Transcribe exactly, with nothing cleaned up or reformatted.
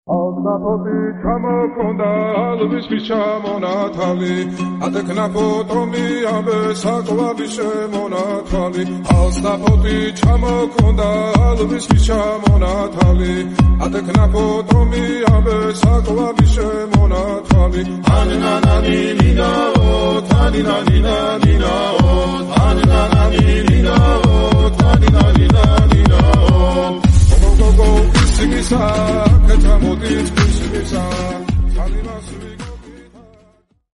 Alnapoti ჩამოქონდა ალვისის ჩამონათალი ატექნაფო ტომი ამბე საკვალი შემონათალი ალნაპoti ჩამოქონდა ალვისის ჩამონათალი ატექნაფო ტომი ამბე საკვალი შემონათალი ანანანინინაო თანინანინანინაო ანანანინინაო